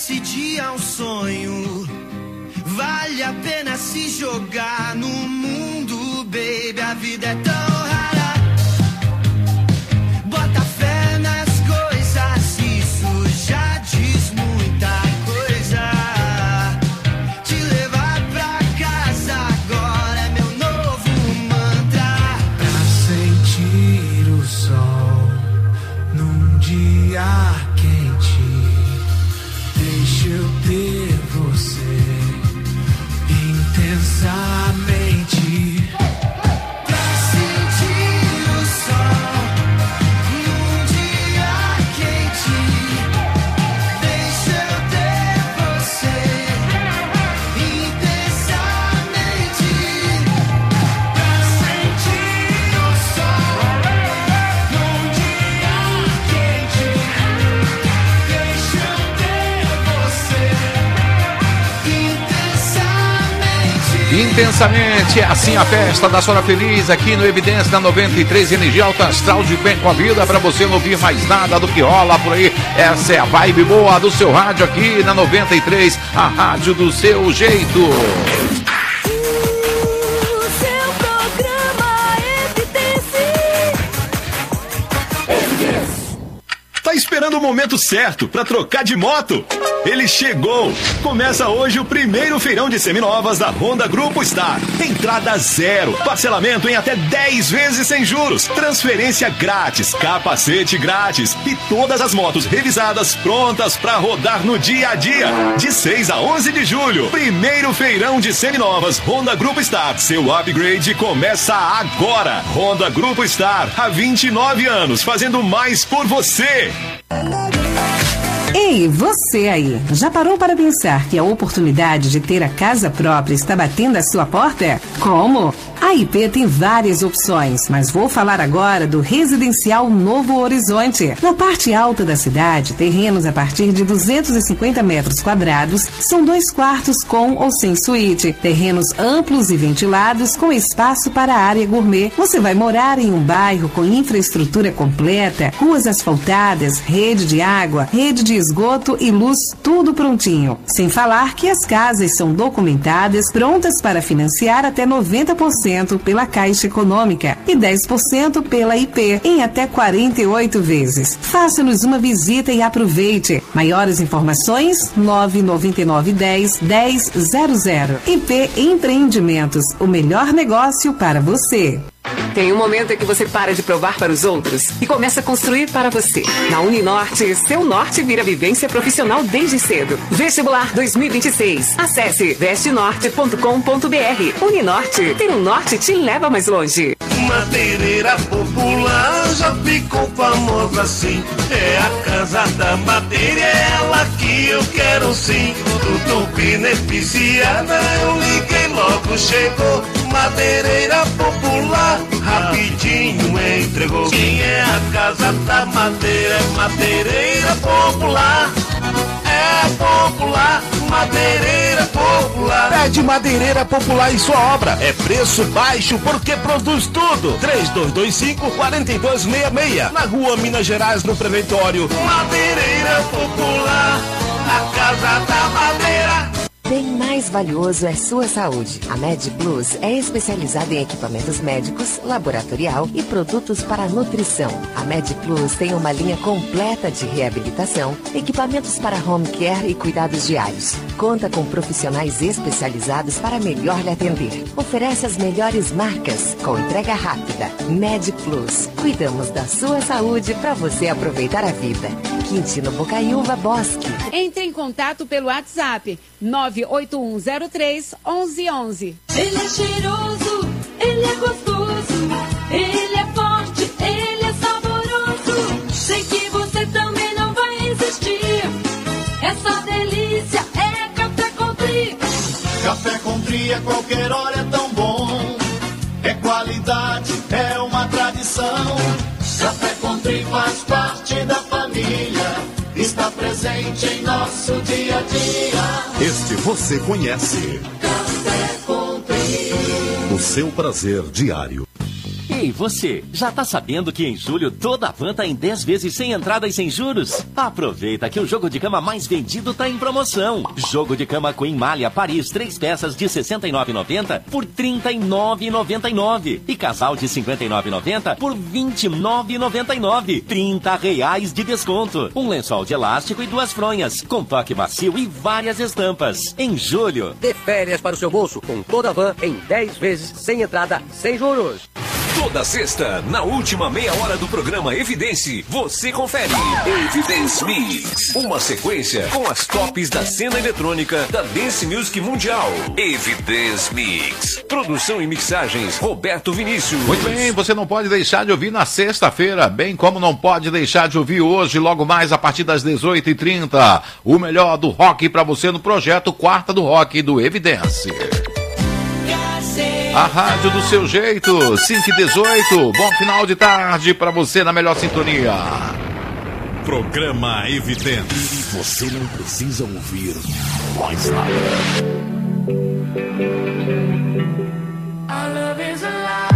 esse dia é um sonho. Vale a pena se jogar no mundo, baby. A vida é tão rara. Bota fé nas coisas, isso já diz muita coisa. Te levar pra casa agora é meu novo mantra. Pra sentir o sol num dia quente, deixa eu ter você intensamente. Pra sentir o sol num dia quente, deixa eu ter você intensamente. Pra sentir o sol num dia quente, deixa eu ter você Intensamente, é assim a festa da Sora Feliz aqui no Evidência da 93, energia alta astral de bem com a vida, pra você não ouvir mais nada do que rola por aí. Essa é a vibe boa do seu rádio aqui na 93, a rádio do seu jeito. Tá esperando o momento certo para trocar de moto? Ele chegou! Começa hoje o primeiro feirão de seminovas da Honda Grupo Star. Entrada zero, parcelamento em até 10 vezes sem juros, transferência grátis, capacete grátis e todas as motos revisadas prontas para rodar no dia a dia. De 6 a 11 de julho, primeiro feirão de seminovas Honda Grupo Star. Seu upgrade começa agora. Honda Grupo Star, há 29 anos, fazendo mais por você. Ei, você aí, já parou para pensar que a oportunidade de ter a casa própria está batendo à sua porta? Como? A IP tem várias opções, mas vou falar agora do Residencial Novo Horizonte. Na parte alta da cidade, terrenos a partir de 250 metros quadrados, são 2 quartos com ou sem suíte, terrenos amplos e ventilados com espaço para a área gourmet. Você vai morar em um bairro com infraestrutura completa, ruas asfaltadas, rede de água, rede de esgoto e luz, tudo prontinho. Sem falar que as casas são documentadas, prontas para financiar até 90% pela Caixa Econômica e 10% pela IP, em até 48 vezes. Faça-nos uma visita e aproveite. Maiores informações, 99910-1000. IP Empreendimentos, o melhor negócio para você. Tem um momento em que você para de provar para os outros e começa a construir para você. Na Uninorte, seu norte vira vivência profissional desde cedo. Vestibular 2026. Acesse vestenorte.com.br. Uninorte, ter um norte te leva mais longe. Madeireira popular já ficou famosa assim. É a casa da madeira, é ela que eu quero sim. Tudo beneficiada, eu liguei logo, chegou. Madeireira popular, rapidinho entregou. Quem é a casa da madeira? É madeireira popular. É popular, madeireira popular. Pede Madeireira Popular em sua obra. É preço baixo porque produz tudo. 3225-4266. Na rua Minas Gerais, no Preventório. Madeireira popular, a casa da madeira. Bem mais valioso é sua saúde. A MedPlus é especializada em equipamentos médicos, laboratorial e produtos para nutrição. A MedPlus tem uma linha completa de reabilitação, equipamentos para home care e cuidados diários. Conta com profissionais especializados para melhor lhe atender. Oferece as melhores marcas, com entrega rápida. MedPlus. Cuidamos da sua saúde para você aproveitar a vida. Quintino Bocaiúva Bosque. Entre em contato pelo WhatsApp 98103-1111. Ele é cheiroso, ele é gostoso, ele é forte, ele é saboroso. Sei que você também não vai resistir. Essa delícia é Café Country. Café Country a qualquer hora é tão bom. É qualidade, é uma tradição. Café Country faz parte da família. Está presente em nosso dia a dia. Este você conhece. Café Country. O seu prazer diário. Ei, você, já tá sabendo que em julho toda a van tá em 10 vezes sem entrada e sem juros? Aproveita que o jogo de cama mais vendido tá em promoção. Jogo de cama Queen Malha Paris, 3 peças de R$ 69,90 por R$ 39,99. E casal de R$ 59,90 por R$ 29,99. R$ 30 de desconto. Um lençol de elástico e 2 fronhas, com toque macio e várias estampas. Em julho. Dê férias para o seu bolso com toda a van em 10 vezes sem entrada, sem juros. Toda sexta, na última meia hora do programa Evidência, você confere Evidence Mix, uma sequência com as tops da cena eletrônica da Dance Music Mundial. Evidence Mix, produção e mixagens Roberto Vinícius. Muito bem, você não pode deixar de ouvir na sexta-feira, bem como não pode deixar de ouvir hoje, logo mais a partir das 18h30, o melhor do rock para você no projeto Quarta do Rock do Evidência. A rádio do seu jeito, 5h18, bom final de tarde para você na melhor sintonia. Programa Evidência. Você não precisa ouvir mais nada. Our love is alive.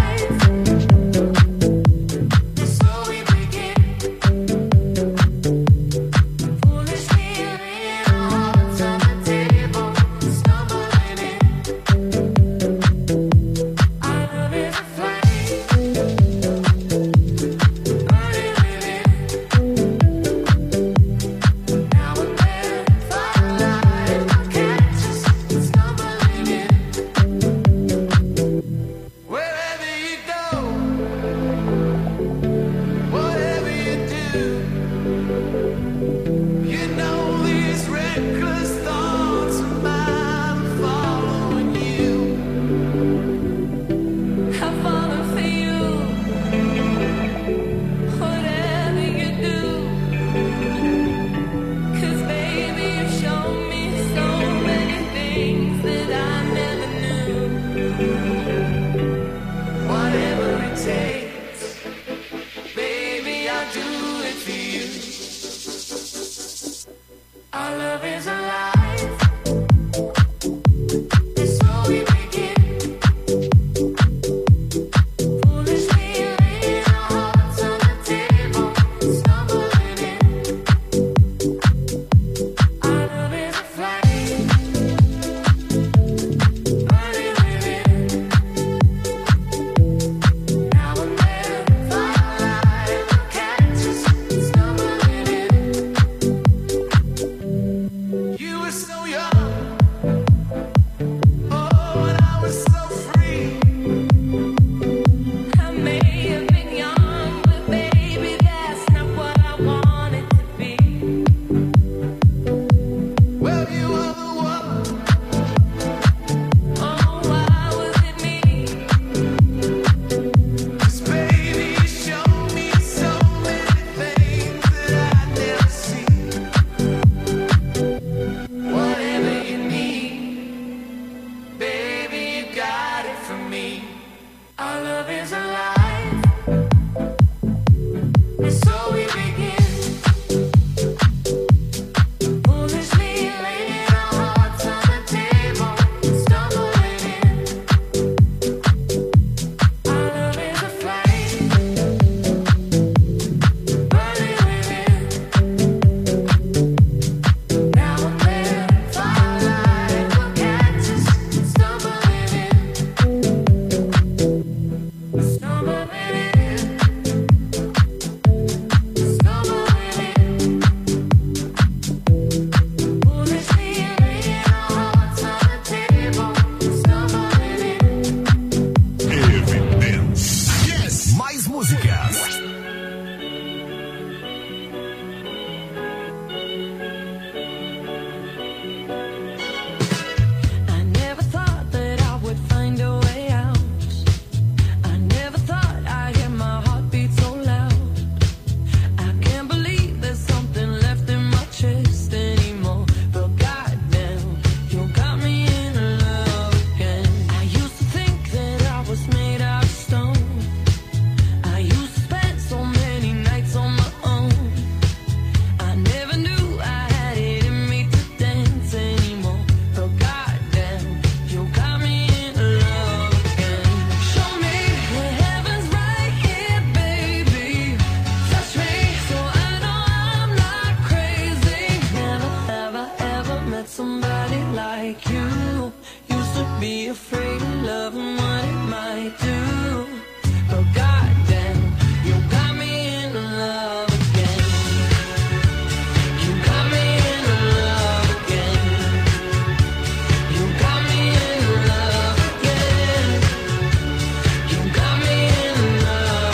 be afraid of love and what it might do. But goddamn, you got me in love again. You got me in love again. You got me in love again. You got me in love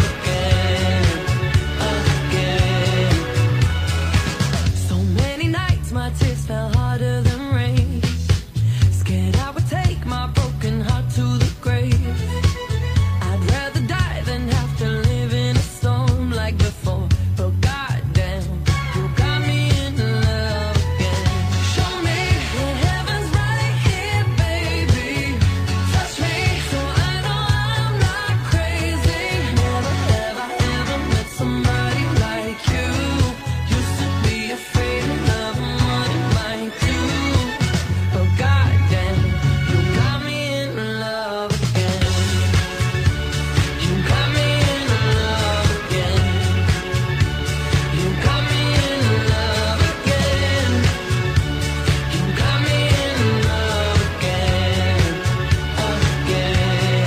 again, again. So many nights my tears fell harder than rain. Scared I would take my broken heart to the grave. I'd rather die than have to live in a storm like before. But goddamn, you got me in love again. Show me that heaven's right here, baby. Touch me so I know I'm not crazy. Never have I ever met somebody like you. Used to be afraid of love and what it might do. But goddamn, you got me in love again. You got me in love again. You got me in love again. You got me in love again, again.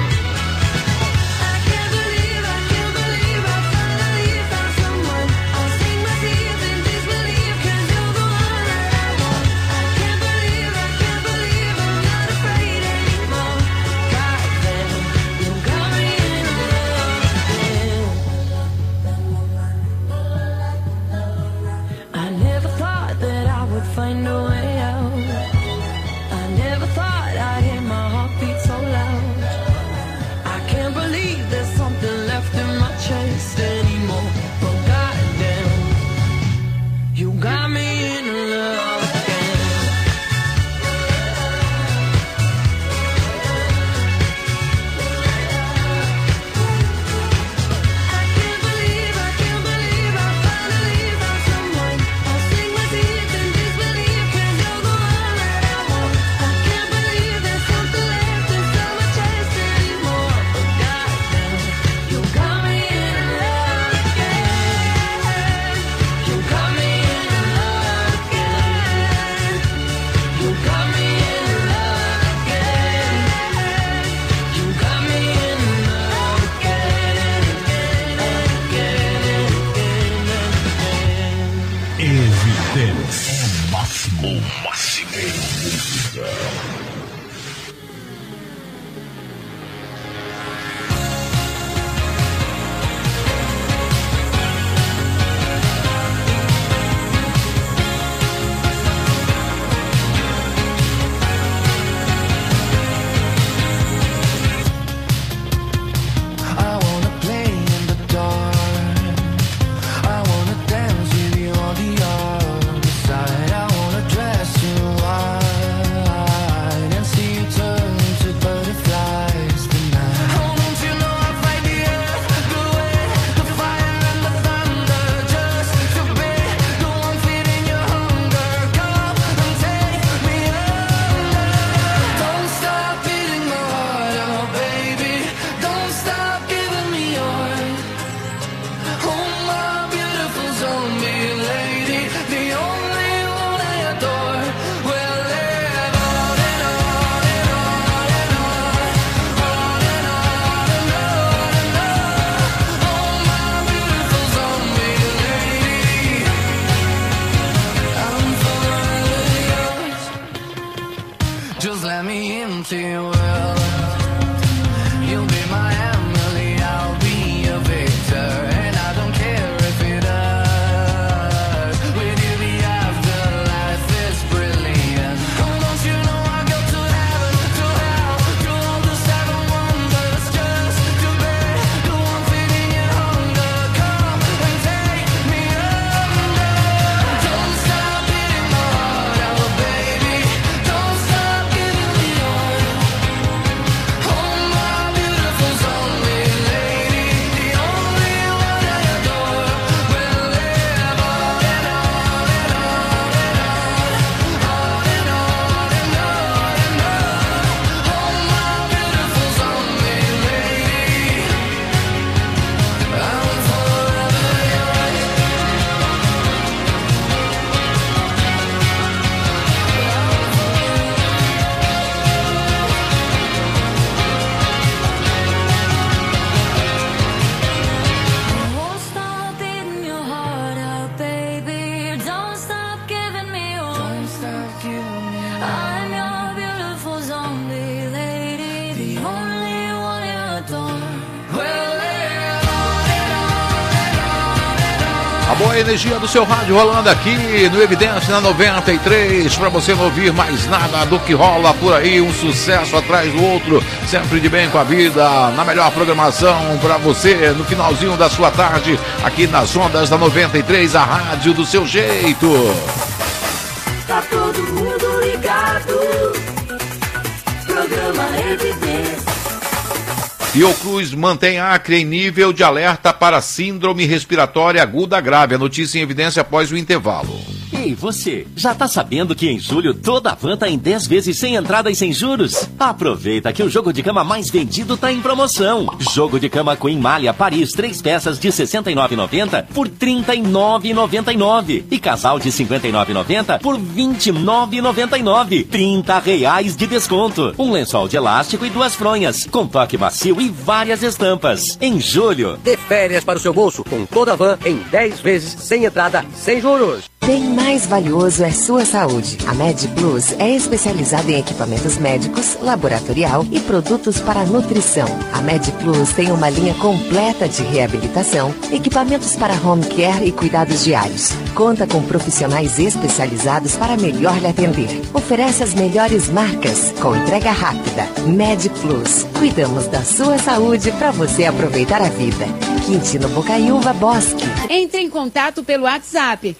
I can't believe I finally found someone. I'll sing my tears in disbelief 'cause you're the one that I want. I can't believe I'm not afraid anymore. Goddamn, you got me in love again. I never thought that I would find a way out. I never thought I'd hear my heartbeat so loud. I can't believe there's something left in my chest anymore. But goddamn, you got me in love again. I can't believe I finally found someone. I'll sing my tears in disbelief 'cause you're the one that I want. I can't believe there's something left inside my chest anymore. But goddamn, you got me in love again. You got me in love again. You got me in love again. You got me in love again, again, again, again. Evidência. O máximo em música. I wanna play in the dark. I wanna dance with you on the other side. I wanna dress you white and see you turn to butterflies tonight. Oh, don't you know I'll fight the earth, the wind, the fire and the thunder just to be the one feeding your hunger. Come and take me under. Don't stop beating my heart, oh baby. Don't stop giving me yours. Oh my beautiful zombie lady, the only one I adore. We'll live on and on and on and on, on and on and on and on. Oh my beautiful zombie lady, I'm forever yours. Just let me into your world. You'll be my Emily, I'll be your Victor, and I don't care if it hurts. With you the afterlife is brilliant. Oh, don't you know I go to heaven, to hell, to all the seven wonders just to be the one feeding your hunger. Come and take me under. Don't stop beating my heart, oh baby. Don't stop giving me yours. Oh my beautiful zombie. boa energia do seu rádio rolando aqui no Evidência na 93, para você não ouvir mais nada do que rola por aí, um sucesso atrás do outro, sempre de bem com a vida, na melhor programação para você no finalzinho da sua tarde, aqui nas ondas da 93, a rádio do seu jeito. Tá todo mundo ligado, programa Evidência. Fiocruz mantém Acre em nível de alerta para síndrome respiratória aguda grave. A notícia em evidência após o intervalo. Ei, você, já tá sabendo que em julho toda a van tá em 10 vezes sem entrada e sem juros? Aproveita que o jogo de cama mais vendido tá em promoção. Jogo de cama Queen Malha Paris, 3 peças de R$ 69,90 por R$ 39,99. E casal de R$ 59,90 por R$ 29,99. R$ 30 de desconto. Um lençol de elástico e 2 fronhas, com toque macio e várias estampas. Em julho. Dê férias para o seu bolso com toda a van em 10 vezes sem entrada, sem juros. Bem mais valioso é sua saúde. A MedPlus é especializada em equipamentos médicos, laboratorial e produtos para nutrição. A MedPlus tem uma linha completa de reabilitação, equipamentos para home care e cuidados diários. Conta com profissionais especializados para melhor lhe atender. Oferece as melhores marcas com entrega rápida. MedPlus. Cuidamos da sua saúde para você aproveitar a vida. Quintino Bocaiúva Bosque. Entre em contato pelo WhatsApp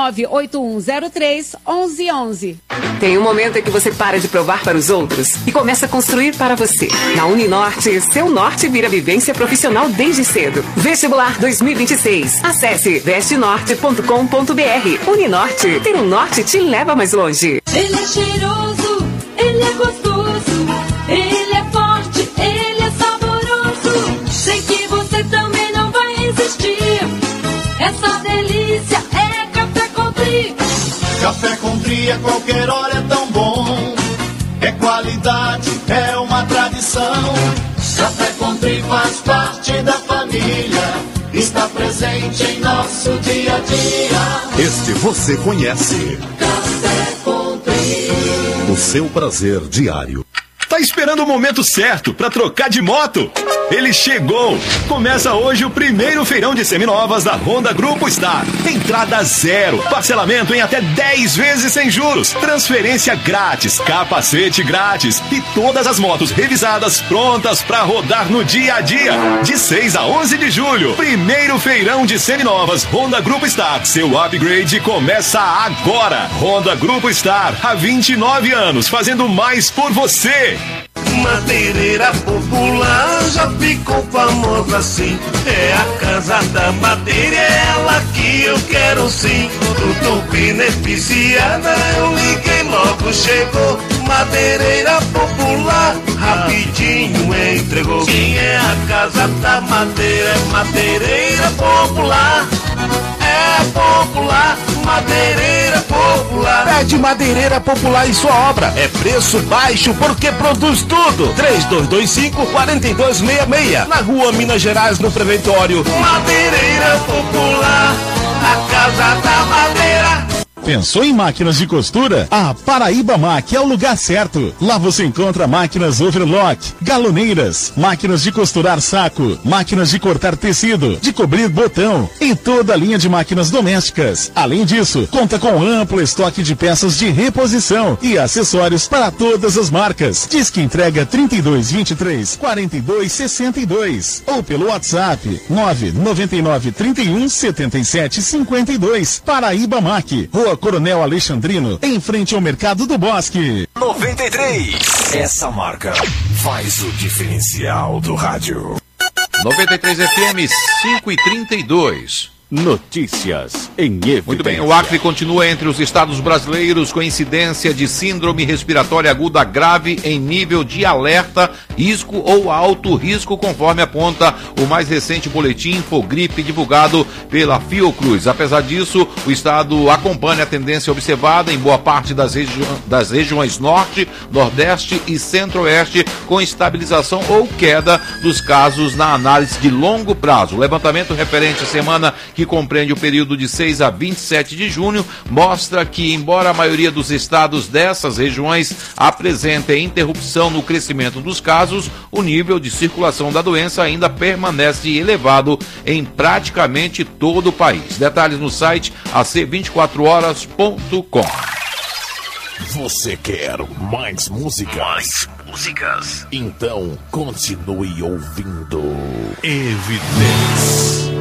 98103-1111. Tem um momento em que você para de provar para os outros e começa a construir para você. Na Uninorte, seu norte vira vivência profissional desde cedo. Vestibular 2026. Acesse vestenorte.com.br. Uninorte, ter um norte te leva mais longe. Ele é cheiroso, ele é gostoso, ele é forte, ele é saboroso. Sei que você também não vai resistir. Essa delícia é Café Country. Café Country a qualquer hora é tão bom. É qualidade, é uma tradição. Café Country faz parte da família. Está presente em nosso dia a dia. Este você conhece. Café Country. O seu prazer diário. Tá esperando o momento certo para trocar de moto? Ele chegou! Começa hoje o primeiro feirão de seminovas da Honda Grupo Star. Entrada zero, parcelamento em até 10 vezes sem juros, transferência grátis, capacete grátis e todas as motos revisadas prontas para rodar no dia a dia. De 6 a 11 de julho, primeiro feirão de seminovas Honda Grupo Star. Seu upgrade começa agora. Honda Grupo Star, há 29 anos, fazendo mais por você. Madeireira popular já ficou famosa assim. É a casa da madeira, é ela que eu quero sim. Tudo beneficiada, eu liguei logo, chegou. Madeireira popular, rapidinho entregou. Quem é a casa da madeira? É Madeireira popular. É popular, Madeireira popular. Pede Madeireira Popular em sua obra. É preço baixo porque produz tudo. 3225-4266. Na rua Minas Gerais, no Preventório. Madeireira popular, a casa da madeira. Pensou em máquinas de costura? A Paraíba Mac é o lugar certo. Lá você encontra máquinas overlock, galoneiras, máquinas de costurar saco, máquinas de cortar tecido, de cobrir botão e toda a linha de máquinas domésticas. Além disso, conta com amplo estoque de peças de reposição e acessórios para todas as marcas. Diz que entrega 3223-4262 ou pelo WhatsApp 999317752. Paraíba Mac, Rua Coronel Alexandrino, em frente ao Mercado do Bosque. 93. Essa marca faz o diferencial do rádio. 93 FM 5h32. Notícias em evidência. Muito bem, o Acre continua entre os estados brasileiros com incidência de síndrome respiratória aguda grave em nível de alerta, risco ou alto risco, conforme aponta o mais recente boletim Infogripe divulgado pela Fiocruz. Apesar disso, o estado acompanha a tendência observada em boa parte das regiões norte, nordeste e centro-oeste, com estabilização ou queda dos casos na análise de longo prazo. O levantamento referente à semana que que compreende o período de 6 a 27 de junho, mostra que, embora a maioria dos estados dessas regiões apresentem interrupção no crescimento dos casos, o nível de circulação da doença ainda permanece elevado em praticamente todo o país. Detalhes no site ac24horas.com. Você quer mais música? Mais músicas? Então continue ouvindo Evidência.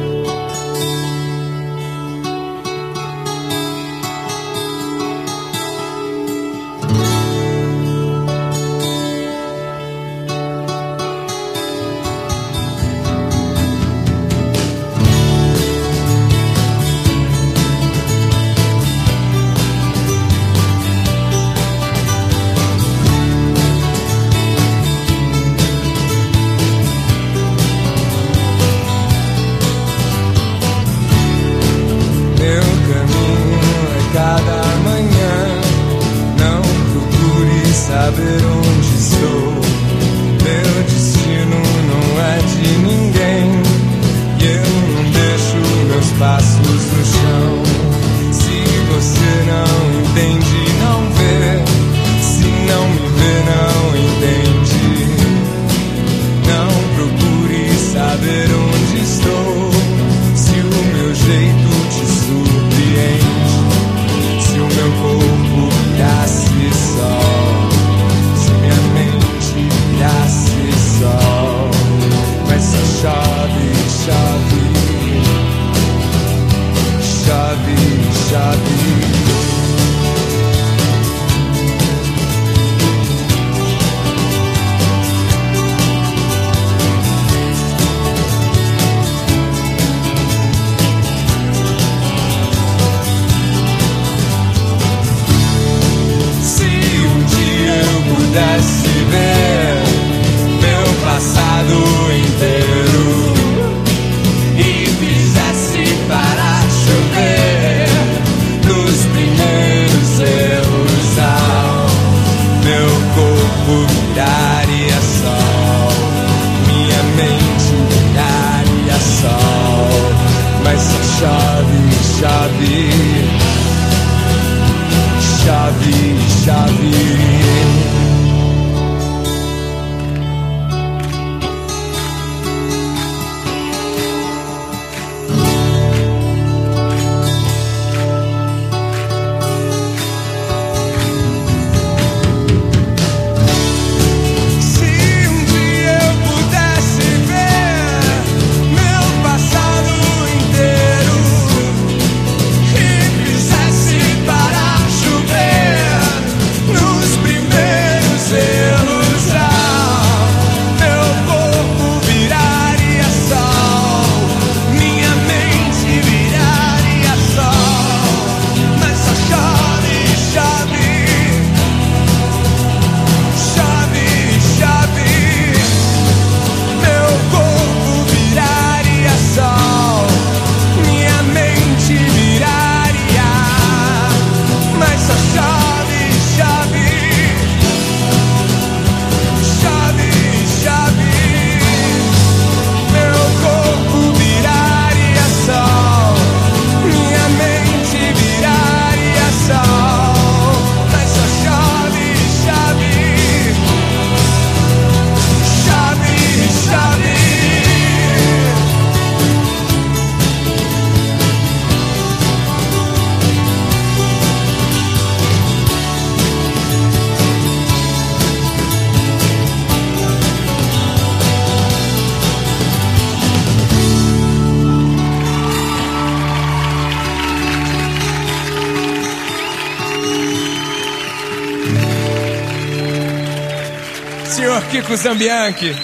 Senhor Kiko Zambianchi.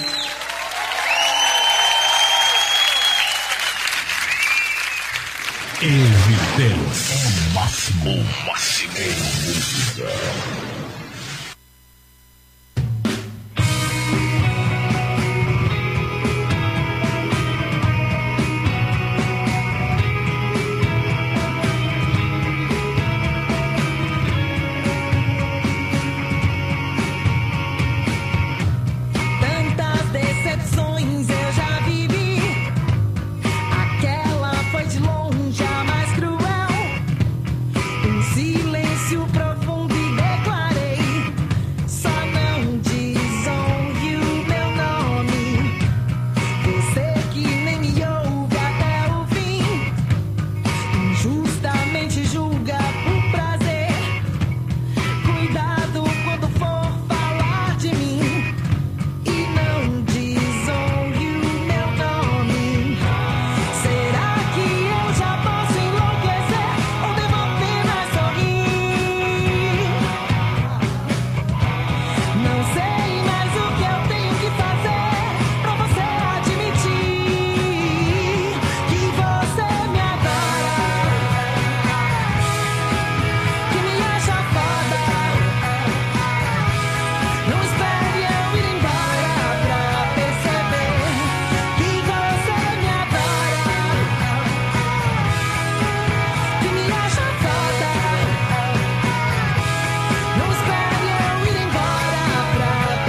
Evidência. O máximo música. Tantas decepções eu já vivi. Aquela foi de longe. Sei mais o que eu tenho que fazer pra você admitir que você me adora, que me acha foda. Não espere eu ir embora pra perceber que você me adora, que me acha foda. Não espere eu ir embora pra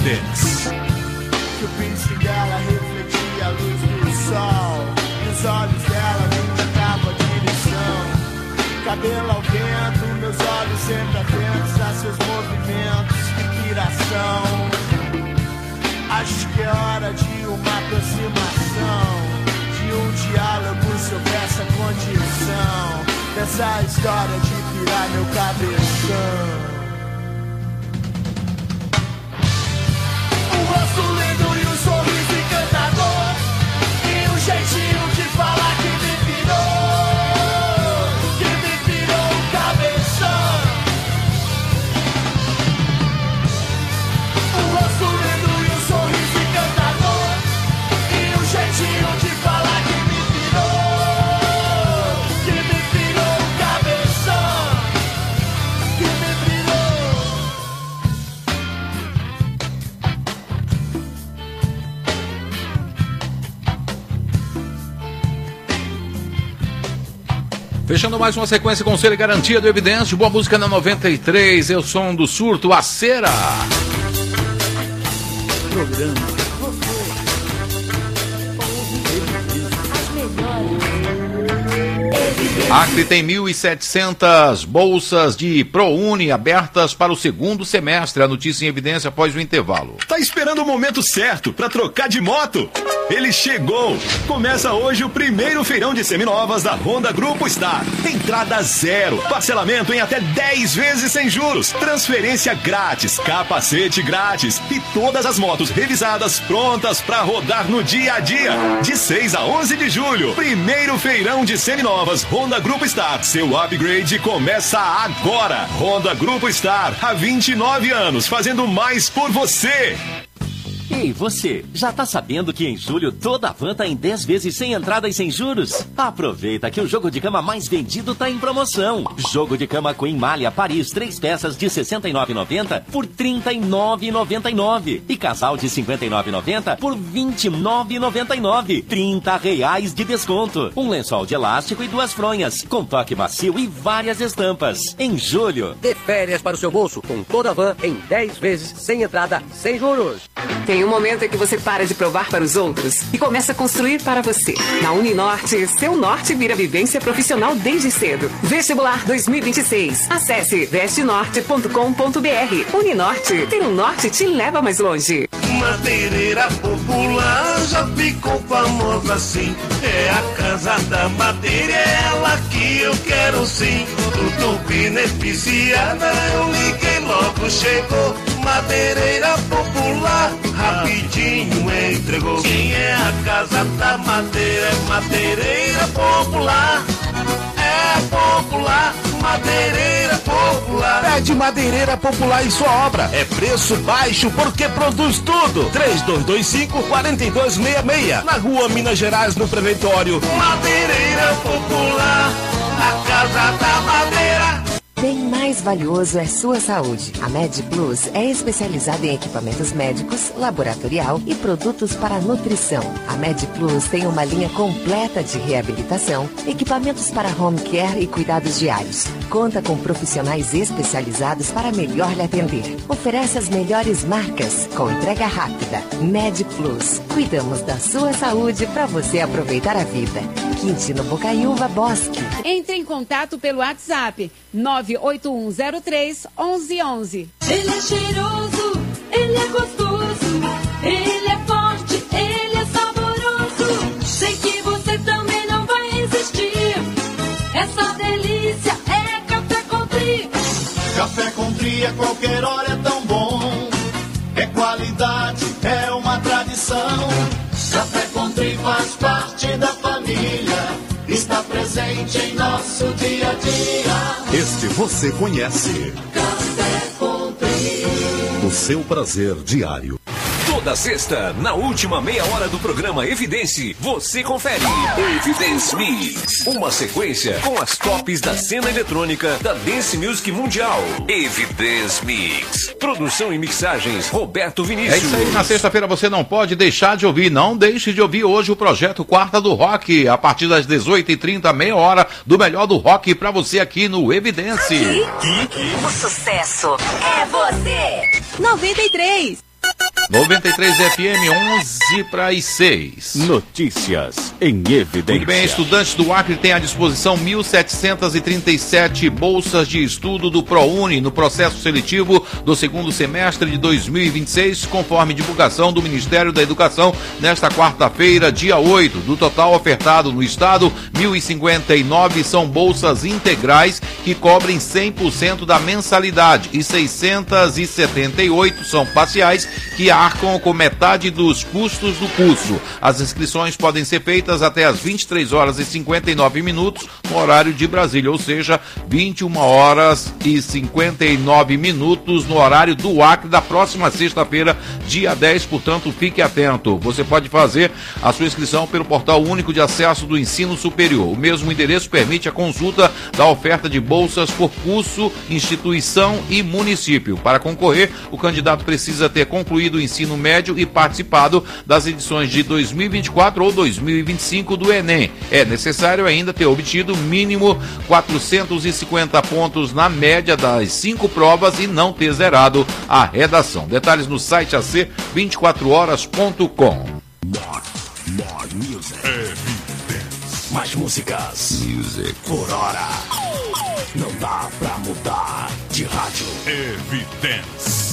Evidence. Que o piercing dela refletia a luz do sol. E os olhos dela nem trocavam a direção. Cabelo ao vento, meus olhos sempre atentos a seus movimentos. Que piração. Acho que é hora de uma aproximação, de um diálogo sobre essa condição, dessa história de pirar meu cabeção. O rosto lindo e um sorriso encantador, e um jeitinho de falar que me pirou o cabeção. O rosto lindo e um sorriso encantador, e um jeitinho de falar que me pirou o cabeção, que me pirou. Fechando mais uma sequência com selo e garantia do Evidência. Boa música na 93. É o som do surto, a cera. Programa. Acre tem 1.700 bolsas de ProUni abertas para o segundo semestre. A notícia em evidência após o intervalo. Tá esperando o momento certo para trocar de moto? Ele chegou! Começa hoje o primeiro feirão de seminovas da Honda Grupo Star. Entrada zero, parcelamento em até 10 vezes sem juros, transferência grátis, capacete grátis e todas as motos revisadas prontas para rodar no dia a dia. De 6 a 11 de julho, primeiro feirão de seminovas Honda Grupo Star. Seu upgrade começa agora. Honda Grupo Star, há 29 anos, fazendo mais por você. Ei, você, já tá sabendo que em julho toda a van tá em 10 vezes sem entrada e sem juros? Aproveita que o jogo de cama mais vendido tá em promoção. Jogo de cama Queen Malha Paris, 3 peças de R$ 69,90 por R$ 39,99. E casal de R$ 59,90 por R$ 29,99. R$ 30 de desconto. Um lençol de elástico e 2 fronhas, com toque macio e várias estampas. Em julho, Dê férias para o seu bolso com toda a van em 10 vezes sem entrada, sem juros. Tem um momento em que você para de provar para os outros e começa a construir para você. Na Uninorte, seu norte vira vivência profissional desde cedo. Vestibular 2026. Acesse vestenorte.com.br. Uninorte, ter um norte te leva mais longe. Madeireira popular já ficou famosa assim. É a casa da madeira, é ela que eu quero sim. Tudo beneficiada, eu liguei logo, chegou. Madeireira popular, rapidinho entregou. Quem é a casa da madeira? É madeireira popular. É popular, madeireira popular. Pede Madeireira Popular em sua obra. É preço baixo porque produz tudo. 3225-4266. Na rua Minas Gerais, no Preventório. Madeireira popular, a casa da madeira. Bem mais valioso é sua saúde. A MedPlus é especializada em equipamentos médicos, laboratorial e produtos para nutrição. A MedPlus tem uma linha completa de reabilitação, equipamentos para home care e cuidados diários. Conta com profissionais especializados para melhor lhe atender. Oferece as melhores marcas, com entrega rápida. MedPlus. Cuidamos da sua saúde para você aproveitar a vida. Quintino Bocaiúva Bosque. Entre em contato pelo WhatsApp 98103-1111. Ele é cheiroso, ele é gostoso, ele é forte, ele é saboroso. Sei que você também não vai resistir. Essa delícia é Café Country. Café Country a qualquer hora é tão bom. É qualidade, é uma tradição. Café Country faz parte da família. Está presente em nosso dia a dia. Este você conhece. Café Country. O seu prazer diário. Toda sexta, na última meia hora do programa Evidência, você confere Evidence Mix, uma sequência com as tops da cena eletrônica da Dance Music Mundial. Evidence Mix, produção e mixagens Roberto Vinícius. É isso aí, na sexta-feira você não pode deixar de ouvir, não deixe de ouvir hoje o projeto Quarta do Rock, a partir das 18h30, meia hora do melhor do rock pra você aqui no Evidência. O sucesso é você. 93. 93 FM, 11 para as 6. Notícias em evidência. Muito bem, estudantes do Acre têm à disposição 1.737 bolsas de estudo do ProUni no processo seletivo do segundo semestre de 2026, conforme divulgação do Ministério da Educação nesta quarta-feira, dia 8. Do total ofertado no estado, 1.059 são bolsas integrais que cobrem 100% da mensalidade e 678 são parciais que arcam com metade dos custos do curso. As inscrições podem ser feitas até às 23 horas e 59 minutos no horário de Brasília, ou seja, 21 horas e 59 minutos no horário do Acre da próxima sexta-feira, dia 10, portanto, fique atento. Você pode fazer a sua inscrição pelo Portal Único de Acesso do Ensino Superior. O mesmo endereço permite a consulta da oferta de bolsas por curso, instituição e município. Para concorrer, o candidato precisa ter concluído o ensino médio e participado das edições de 2024 ou 2025 do Enem. É necessário ainda ter obtido mínimo 450 pontos na média das 5 provas e não ter zerado a redação. Detalhes no site ac24horas.com. More music. Mais músicas. Music. Por hora. Não dá pra mudar de rádio. Evidência.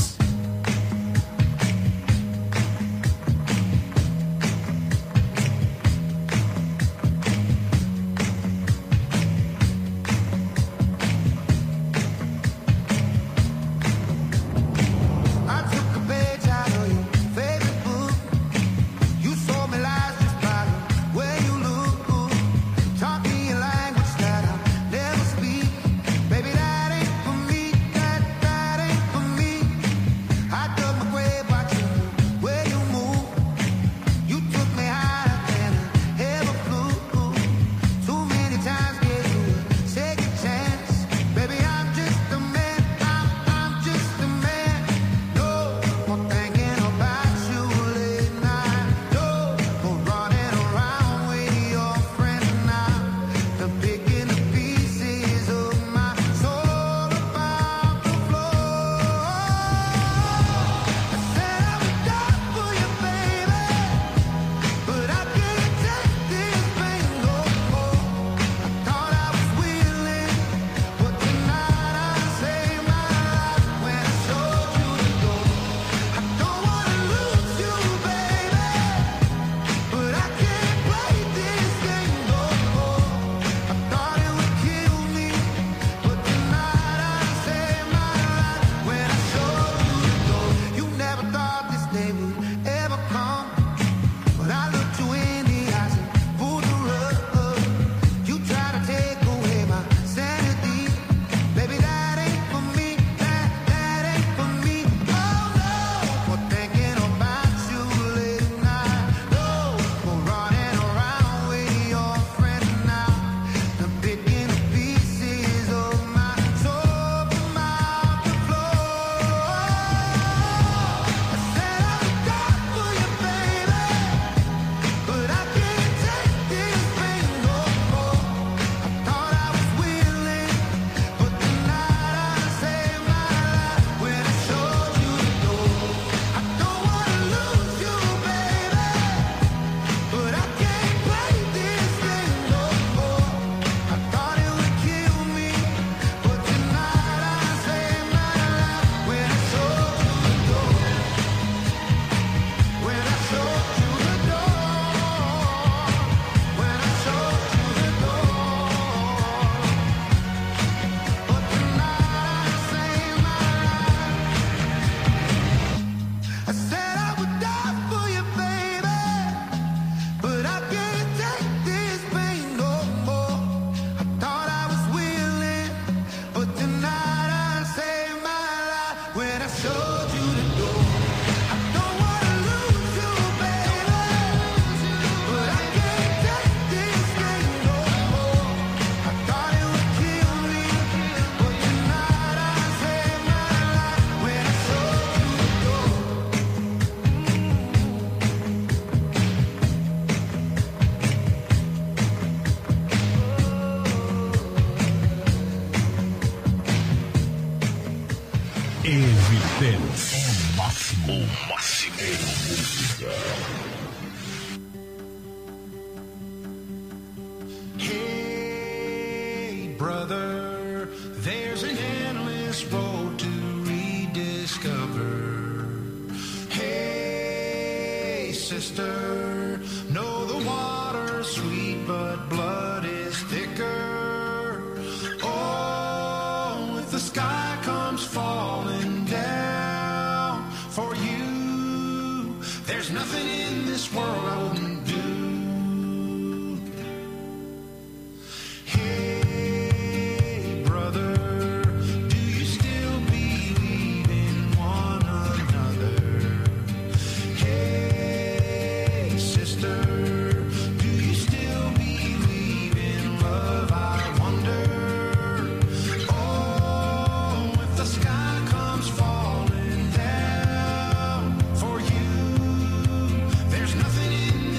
Evidência. O máximo. O máximo. Música. Hey, brother, there's an endless road to rediscover. Hey, sister, know the water's sweet, but blood is thicker. Oh, if the sky comes falling down for you, there's nothing in this world I wouldn't do. Hey, brother, do you still believe in one another? Hey, sister, do you still believe in love? I wonder. Oh, if the sky comes falling down for you, there's nothing in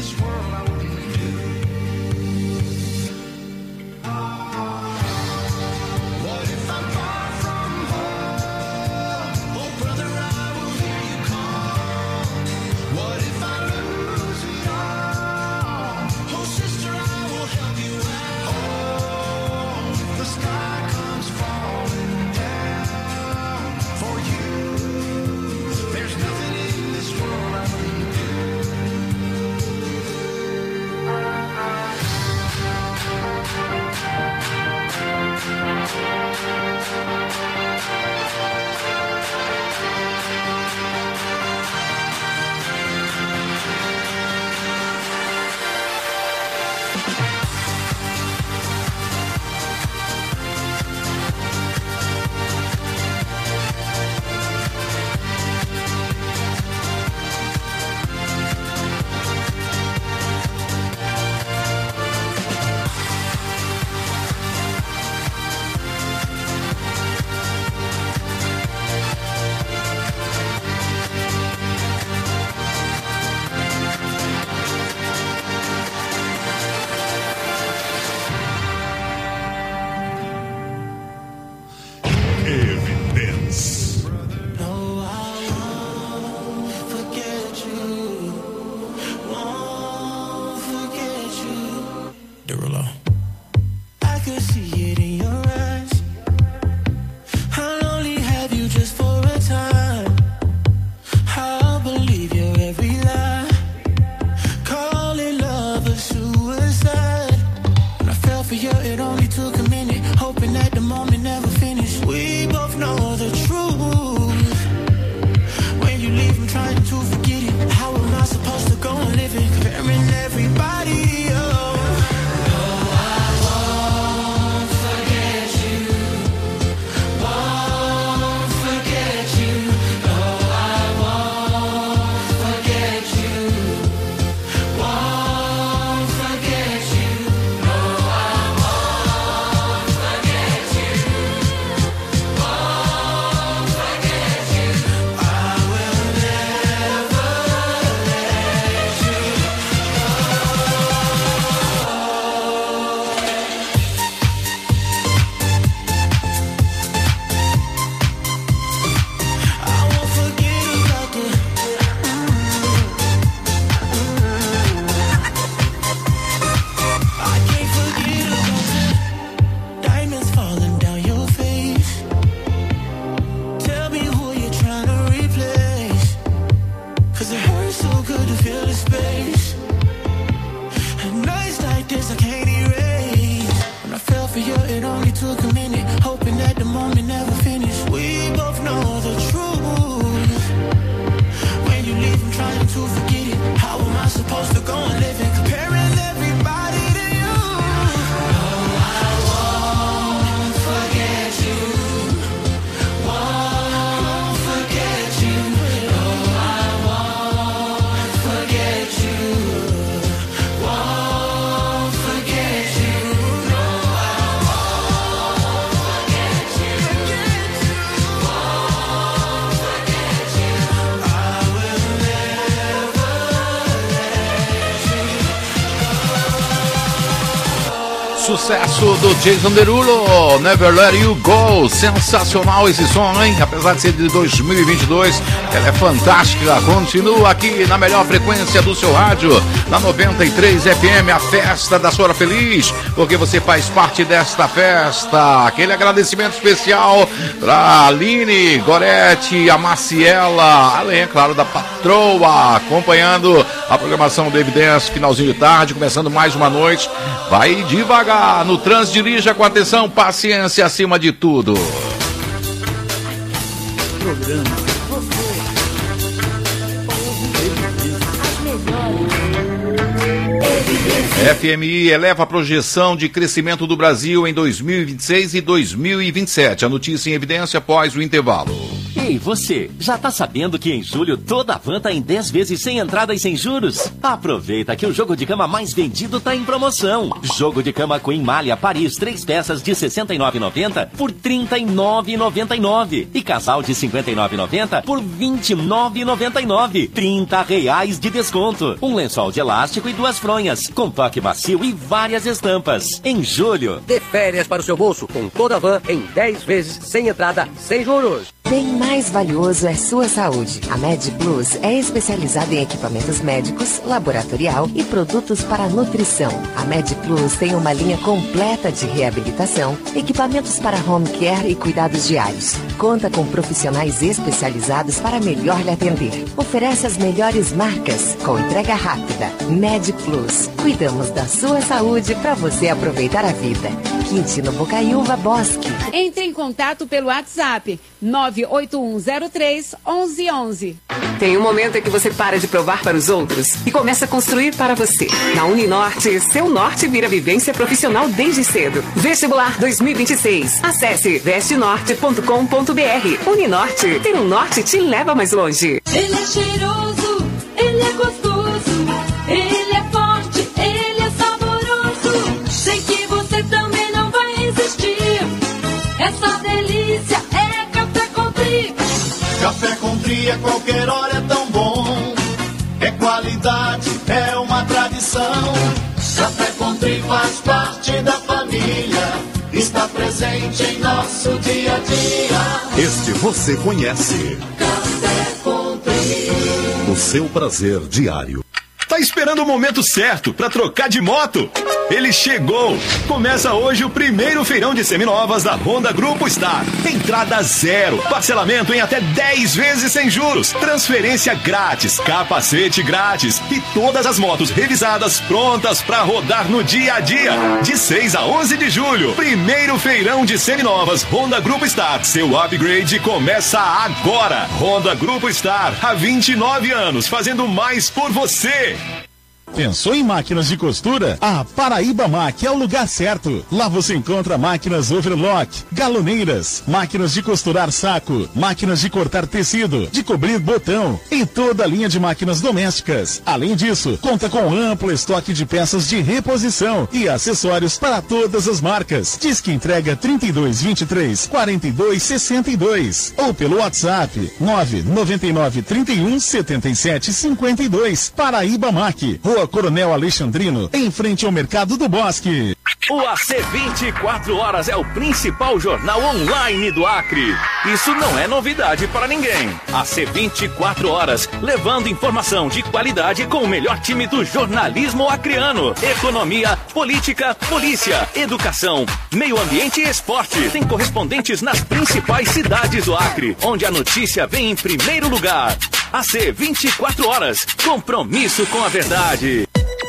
Sucesso do Jason Derulo, Never Let You Go. Sensacional esse som, hein? Apesar de ser de 2022, ela é fantástica. Continua aqui na melhor frequência do seu rádio, na 93 FM, a festa da sua hora feliz, porque você faz parte desta festa. Aquele agradecimento especial para Aline, Gorete, a Maciela, além, é claro, da patroa, acompanhando a programação do Evidência, finalzinho de tarde, começando mais uma noite. Vai devagar, no trânsito dirija com atenção, paciência acima de tudo. Programa. FMI eleva a projeção de crescimento do Brasil em 2026 e 2027. A notícia em evidência após o intervalo. Ei, você, já tá sabendo que em julho toda a van tá em 10 vezes sem entrada e sem juros? Aproveita que o jogo de cama mais vendido tá em promoção. Jogo de cama Queen Malha Paris, 3 peças de R$ 69,90 por R$ 39,99. E casal de R$ 59,90 por R$ 29,99. R$30 de desconto. Um lençol de elástico e 2 fronhas, com toque macio e várias estampas. Em julho, dê férias para o seu bolso com toda a van em 10 vezes sem entrada, sem juros. Bem mais valioso é sua saúde. A Med Plus é especializada em equipamentos médicos, laboratorial e produtos para nutrição. A Med Plus tem uma linha completa de reabilitação, equipamentos para home care e cuidados diários. Conta com profissionais especializados para melhor lhe atender. Oferece as melhores marcas, com entrega rápida. Med Plus. Cuidamos da sua saúde para você aproveitar a vida. Quintino Bocaiúva Bosque. Entre em contato pelo WhatsApp 98103-1111. Tem um momento em que você para de provar para os outros e começa a construir para você. Na Uninorte, seu norte vira vivência profissional desde cedo. Vestibular 2026. Acesse vestenorte.com.br. Uninorte, ter um norte te leva mais longe. Ele é cheiroso, ele é gostoso, ele é forte, ele é saboroso. Sei que você também não vai resistir. Essa delícia é Café Country. Café Country a qualquer hora é tão bom. É qualidade, é uma tradição. Café Country faz parte da família. Está presente em nosso dia a dia. Este você conhece. Café Country. O seu prazer diário. Tá esperando o momento certo para trocar de moto? Ele chegou! Começa hoje o primeiro feirão de seminovas da Honda Grupo Star. Entrada zero, parcelamento em até 10 vezes sem juros, transferência grátis, capacete grátis e todas as motos revisadas prontas para rodar no dia a dia. De 6 a 11 de julho, primeiro feirão de seminovas Honda Grupo Star. Seu upgrade começa agora. Honda Grupo Star, há 29 anos, fazendo mais por você. Pensou em máquinas de costura? A Paraíba Mac é o lugar certo. Lá você encontra máquinas overlock, galoneiras, máquinas de costurar saco, máquinas de cortar tecido, de cobrir botão e toda a linha de máquinas domésticas. Além disso, conta com amplo estoque de peças de reposição e acessórios para todas as marcas. Diz que entrega 3223-4262 ou pelo WhatsApp 999317752. Paraíba Mac, Rua Coronel Alexandrino, em frente ao Mercado do Bosque. O AC 24 Horas é o principal jornal online do Acre. Isso não é novidade para ninguém. AC 24 Horas, levando informação de qualidade com o melhor time do jornalismo acreano. Economia, política, polícia, educação, meio ambiente e esporte. Tem correspondentes nas principais cidades do Acre, onde a notícia vem em primeiro lugar. AC 24 Horas, compromisso com a verdade.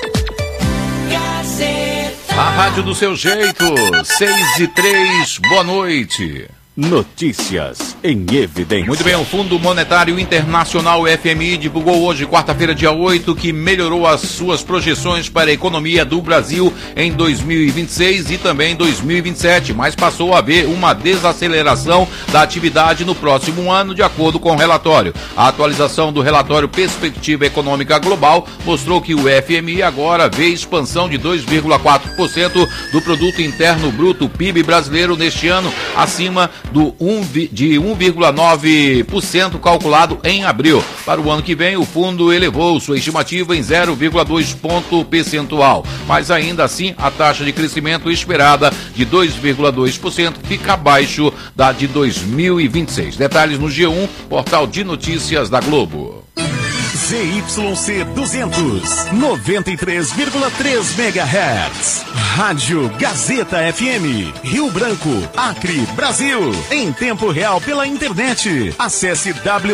A rádio do seu jeito, 6:03, boa noite. Notícias em evidência. Muito bem, o Fundo Monetário Internacional, FMI, divulgou hoje, quarta-feira, dia 8, que melhorou as suas projeções para a economia do Brasil em 2026 e também 2027, mas passou a haver uma desaceleração da atividade no próximo ano, de acordo com o relatório. A atualização do relatório Perspectiva Econômica Global mostrou que o FMI agora vê expansão de 2,4% do Produto Interno Bruto, PIB brasileiro, neste ano, acima de 1,9% calculado em abril. Para o ano que vem, o fundo elevou sua estimativa em 0,2 ponto percentual, mas ainda assim a taxa de crescimento esperada de 2,2% fica abaixo da de 2026. Detalhes no G1, portal de notícias da Globo. ZYC 200, 93,3 MHz. Rádio Gazeta FM, Rio Branco, Acre, Brasil. Em tempo real pela internet. Acesse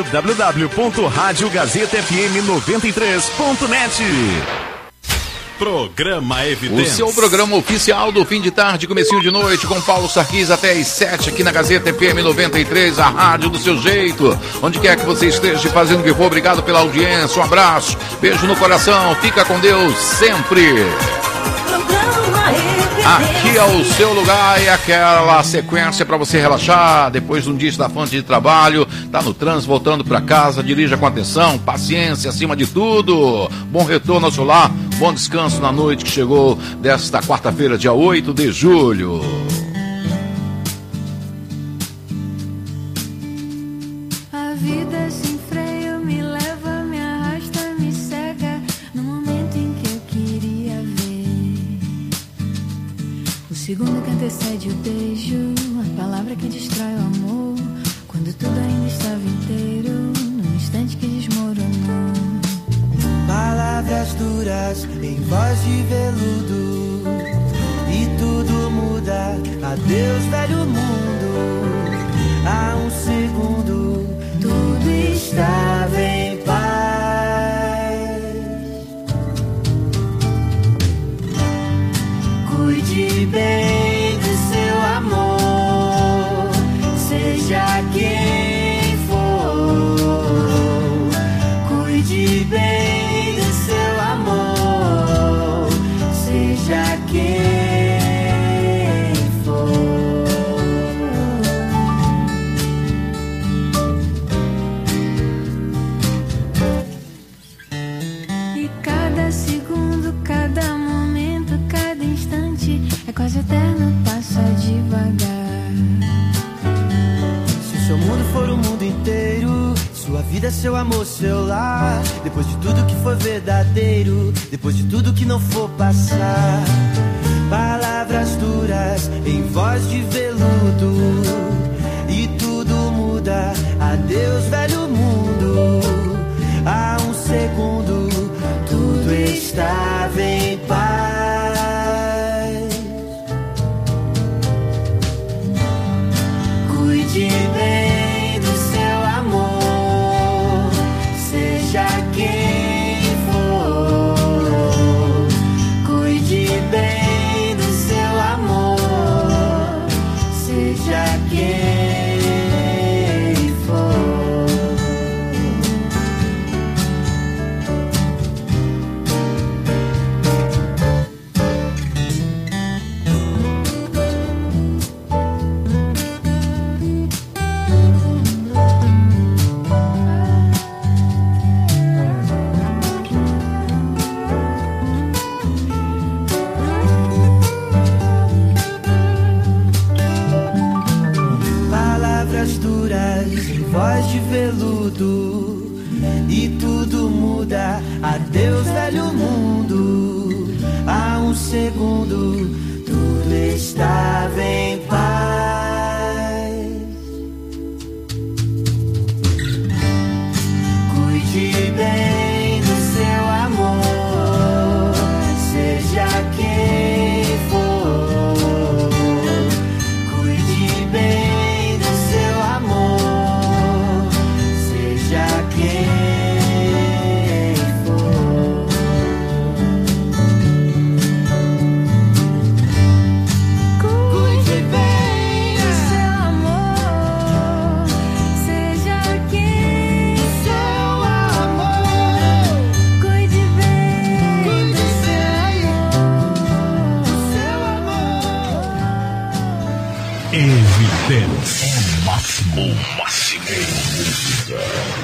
www.radiogazetafm93.net. Programa Evidência. O seu programa oficial do fim de tarde, comecinho de noite, com Paulo Sarquis até às 7 aqui na Gazeta FM 93, a rádio do seu jeito. Onde quer que você esteja fazendo o que for, obrigado pela audiência, um abraço, beijo no coração, fica com Deus sempre. Aqui é o seu lugar e aquela sequência para você relaxar depois de um dia estafante de trabalho, tá no trânsito, voltando para casa, dirija com atenção, paciência acima de tudo. Bom retorno ao seu lar, bom descanso na noite que chegou desta quarta-feira, dia 8 de julho. A vida sem freio me leva, me arrasta, me cega no momento em que eu queria ver. O segundo que antecede o beijo, a palavra que destrói o amor, quando tudo ainda estava inteiro, no instante que desmoronou. Palavras duras em voz de veludo, e tudo muda, adeus velho mundo. Há um segundo, tudo estava em paz. Cuide bem do seu amor, seja quem for. Cuide bem do seu amor, seja quem quase eterno, passa devagar. Se o seu mundo for o mundo inteiro, sua vida, seu amor, seu lar, depois de tudo que for verdadeiro, depois de tudo que não for passar, palavras duras em voz de veludo, e tudo muda, adeus velho mundo. Há um segundo, tudo estava em paz. Cuide bem do seu amor, seja quem for. Cuide bem do seu amor, seja quem for. Duras em voz de veludo, e tudo muda, adeus velho mundo. Há um segundo, tudo estava em paz. Cuide bem do seu amor, seja quem for. Cuide bem Evidência. O máximo música.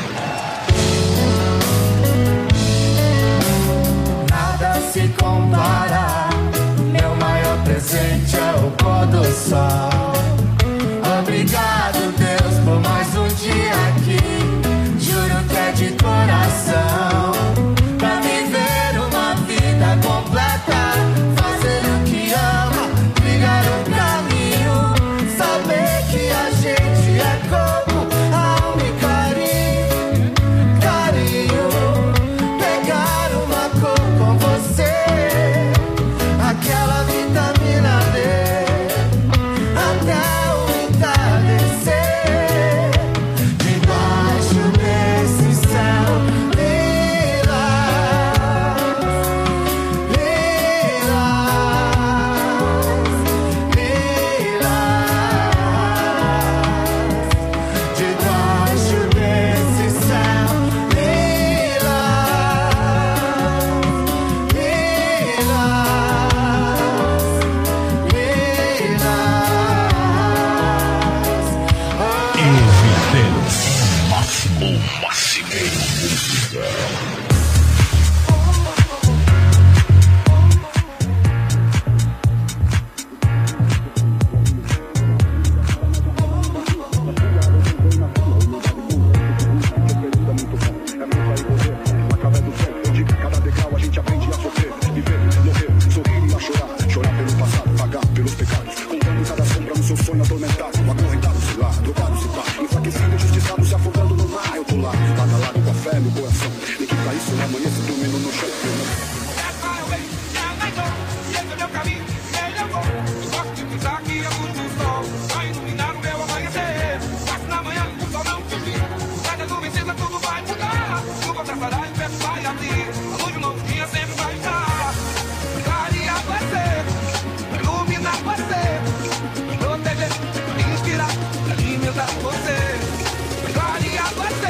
Nada se compara, meu maior presente é o pôr do sol. Obrigado. O Macieiro Música.